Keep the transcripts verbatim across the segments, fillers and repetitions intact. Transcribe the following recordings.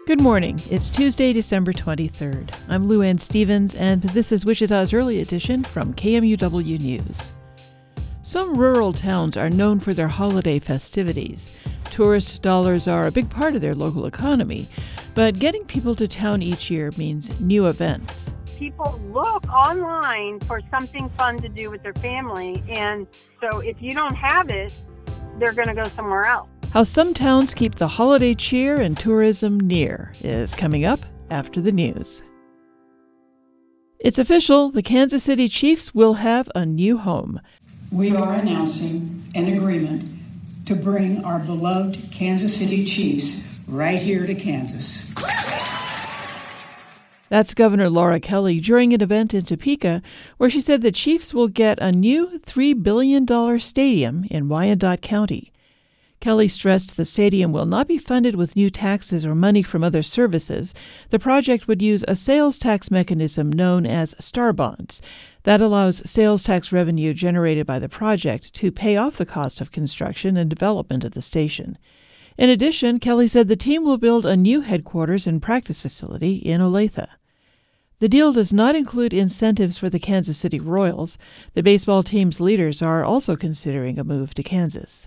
Good morning. It's Tuesday, December twenty-third. I'm Lou Ann Stevens, and this is Wichita's Early Edition from K M U W News. Some rural towns are known for their holiday festivities. Tourist dollars are a big part of their local economy, but getting people to town each year means new events. People look online for something fun to do with their family, and so if you don't have it, they're going to go somewhere else. How some towns keep the holiday cheer and tourism near is coming up after the news. It's official, the Kansas City Chiefs will have a new home. We are announcing an agreement to bring our beloved Kansas City Chiefs right here to Kansas. That's Governor Laura Kelly during an event in Topeka where she said the Chiefs will get a new three billion dollars stadium in Wyandotte County. Kelly stressed the stadium will not be funded with new taxes or money from other services. The project would use a sales tax mechanism known as Star Bonds. That allows sales tax revenue generated by the project to pay off the cost of construction and development of the station. In addition, Kelly said the team will build a new headquarters and practice facility in Olathe. The deal does not include incentives for the Kansas City Royals. The baseball team's leaders are also considering a move to Kansas.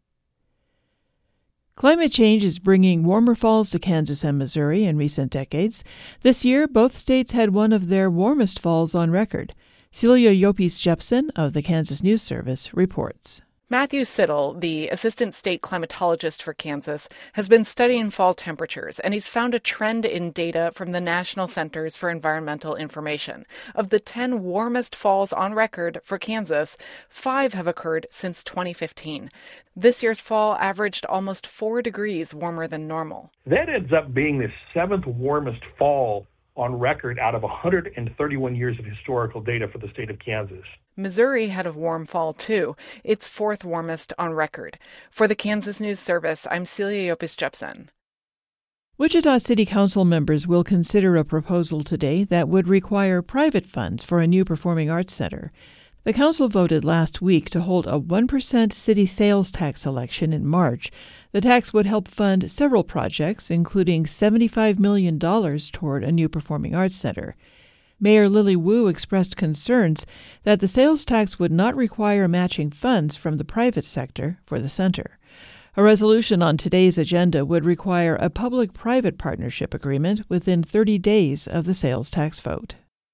Climate change is bringing warmer falls to Kansas and Missouri in recent decades. This year, both states had one of their warmest falls on record. Celia Yopis-Jepsen of the Kansas News Service reports. Matthew Siddle, the assistant state climatologist for Kansas, has been studying fall temperatures, and he's found a trend in data from the National Centers for Environmental Information. Of the ten warmest falls on record for Kansas, five have occurred since twenty fifteen. This year's fall averaged almost four degrees warmer than normal. That ends up being the seventh warmest fall on record out of one hundred thirty-one years of historical data for the state of Kansas. Missouri had a warm fall, too, its fourth warmest on record. For the Kansas News Service, I'm Celia Yopis-Jepsen. Wichita City Council members will consider a proposal today that would require private funds for a new performing arts center. The council voted last week to hold a one percent city sales tax election in March. The tax would help fund several projects, including seventy-five million dollars toward a new performing arts center. Mayor Lily Wu expressed concerns that the sales tax would not require matching funds from the private sector for the center. A resolution on today's agenda would require a public-private partnership agreement within thirty days of the sales tax vote.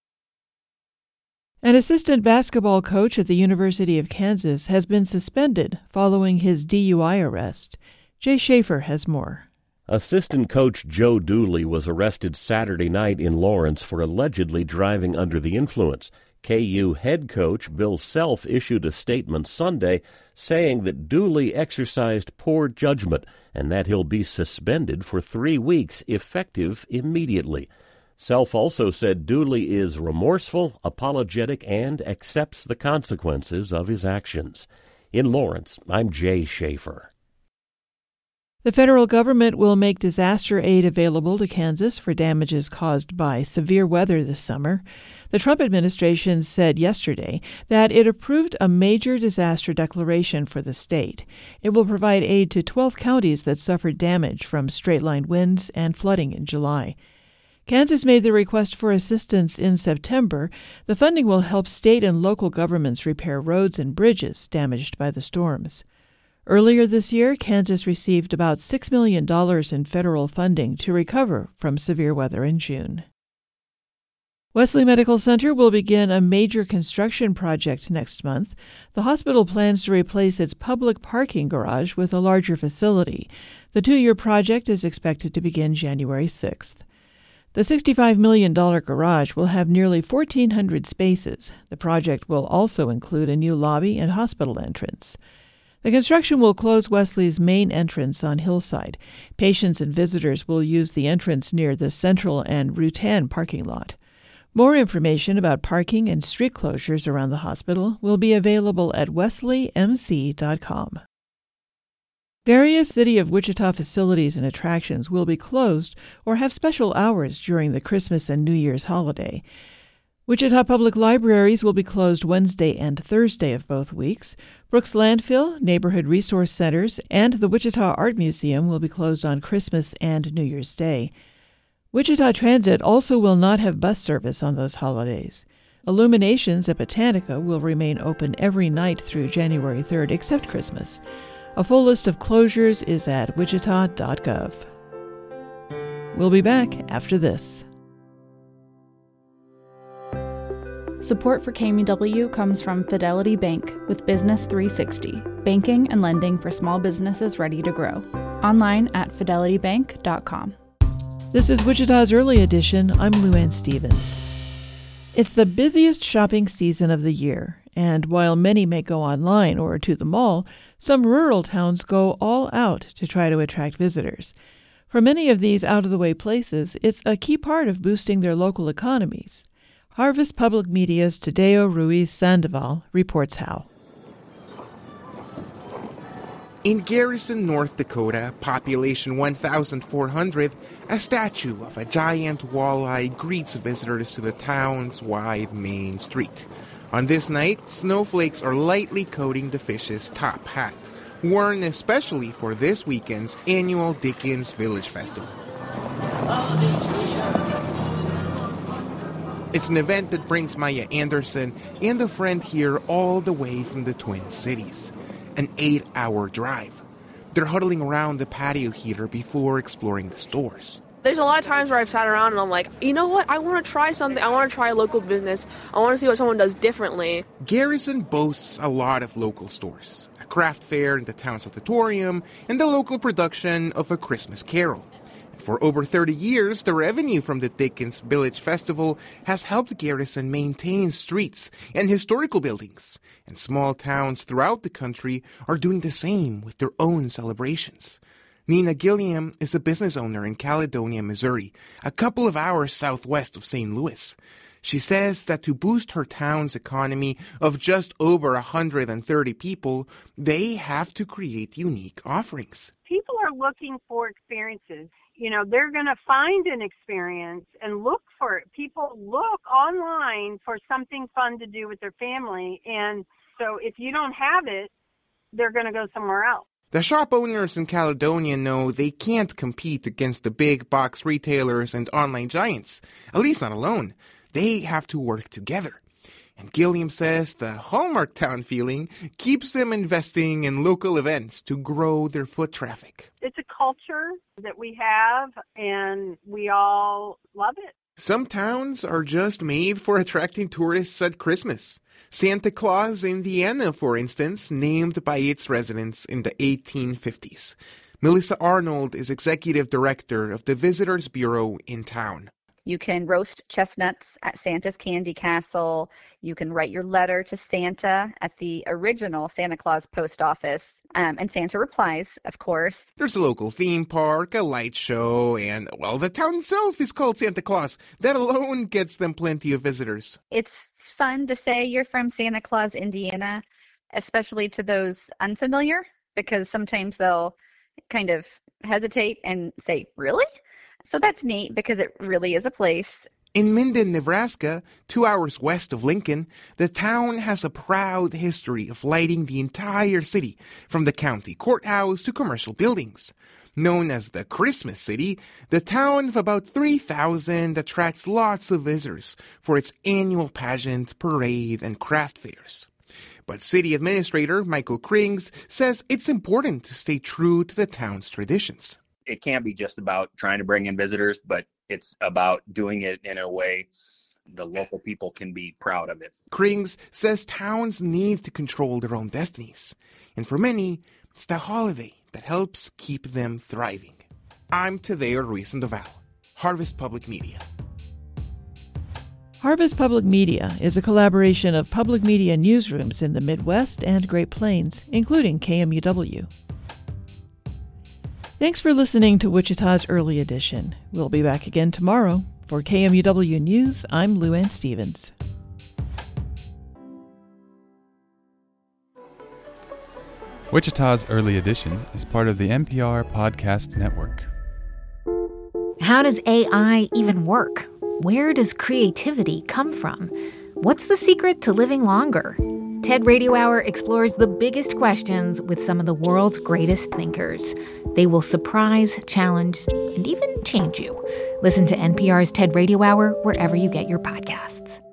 An assistant basketball coach at the University of Kansas has been suspended following his D U I arrest. Jay Schaefer has more. Assistant coach Joe Dooley was arrested Saturday night in Lawrence for allegedly driving under the influence. K U head coach Bill Self issued a statement Sunday saying that Dooley exercised poor judgment and that he'll be suspended for three weeks, effective immediately. Self also said Dooley is remorseful, apologetic, and accepts the consequences of his actions. In Lawrence, I'm Jay Schaefer. The federal government will make disaster aid available to Kansas for damages caused by severe weather this summer. The Trump administration said yesterday that it approved a major disaster declaration for the state. It will provide aid to twelve counties that suffered damage from straight-line winds and flooding in July. Kansas made the request for assistance in September. The funding will help state and local governments repair roads and bridges damaged by the storms. Earlier this year, Kansas received about six million dollars in federal funding to recover from severe weather in June. Wesley Medical Center will begin a major construction project next month. The hospital plans to replace its public parking garage with a larger facility. The two-year project is expected to begin January sixth. The sixty-five million dollars garage will have nearly fourteen hundred spaces. The project will also include a new lobby and hospital entrance. The construction will close Wesley's main entrance on Hillside. Patients and visitors will use the entrance near the Central and Rutan parking lot. More information about parking and street closures around the hospital will be available at wesley m c dot com. Various City of Wichita facilities and attractions will be closed or have special hours during the Christmas and New Year's holiday. Wichita Public Libraries will be closed Wednesday and Thursday of both weeks. Brooks Landfill, Neighborhood Resource Centers, and the Wichita Art Museum will be closed on Christmas and New Year's Day. Wichita Transit also will not have bus service on those holidays. Illuminations at Botanica will remain open every night through January third, except Christmas. A full list of closures is at wichita dot gov. We'll be back after this. Support for K M U W comes from Fidelity Bank with Business three sixty, banking and lending for small businesses ready to grow. Online at fidelity bank dot com. This is Wichita's Early Edition. I'm Luann Stevens. It's the busiest shopping season of the year, and while many may go online or to the mall, some rural towns go all out to try to attract visitors. For many of these out-of-the-way places, it's a key part of boosting their local economies. Harvest Public Media's Tadeo Ruiz Sandoval reports how. In Garrison, North Dakota, population one thousand four hundred, a statue of a giant walleye greets visitors to the town's wide main street. On this night, snowflakes are lightly coating the fish's top hat, worn especially for this weekend's annual Dickens Village Festival. It's an event that brings Maya Anderson and a friend here all the way from the Twin Cities. An eight-hour drive. They're huddling around the patio heater before exploring the stores. There's a lot of times where I've sat around and I'm like, you know what? I want to try something. I want to try a local business. I want to see what someone does differently. Garrison boasts a lot of local stores, a craft fair in the town's auditorium, and the local production of A Christmas Carol. For over thirty years, the revenue from the Dickens Village Festival has helped Garrison maintain streets and historical buildings, and small towns throughout the country are doing the same with their own celebrations. Nina Gilliam is a business owner in Caledonia, Missouri, a couple of hours southwest of Saint Louis. She says that to boost her town's economy of just over one hundred thirty people, they have to create unique offerings. People are looking for experiences. You know, they're going to find an experience and look for it. People look online for something fun to do with their family. And so if you don't have it, they're going to go somewhere else. The shop owners in Caledonia know they can't compete against the big box retailers and online giants, at least not alone. They have to work together. And Gilliam says the Hallmark Town feeling keeps them investing in local events to grow their foot traffic. It's a culture that we have, and we all love it. Some towns are just made for attracting tourists at Christmas. Santa Claus, Indiana, for instance, named by its residents in the eighteen fifties. Melissa Arnold is executive director of the Visitors Bureau in town. You can roast chestnuts at Santa's Candy Castle. You can write your letter to Santa at the original Santa Claus post office. Um, and Santa replies, of course. There's a local theme park, a light show, and, well, the town itself is called Santa Claus. That alone gets them plenty of visitors. It's fun to say you're from Santa Claus, Indiana, especially to those unfamiliar, because sometimes they'll kind of hesitate and say, really? So that's neat because it really is a place. In Minden, Nebraska, two hours west of Lincoln, the town has a proud history of lighting the entire city, from the county courthouse to commercial buildings. Known as the Christmas City, the town of about three thousand attracts lots of visitors for its annual pageant, parade, and craft fairs. But city administrator Michael Krings says it's important to stay true to the town's traditions. It can't be just about trying to bring in visitors, but it's about doing it in a way the local people can be proud of it. Krings says towns need to control their own destinies. And for many, it's the holiday that helps keep them thriving. I'm Tadeo Ruiz Sandoval, Harvest Public Media. Harvest Public Media is a collaboration of public media newsrooms in the Midwest and Great Plains, including K M U W. Thanks for listening to Wichita's Early Edition. We'll be back again tomorrow. For K M U W News, I'm Luann Stevens. Wichita's Early Edition is part of the N P R Podcast Network. How does A I even work? Where does creativity come from? What's the secret to living longer? TED Radio Hour explores the biggest questions with some of the world's greatest thinkers. They will surprise, challenge, and even change you. Listen to N P R's TED Radio Hour wherever you get your podcasts.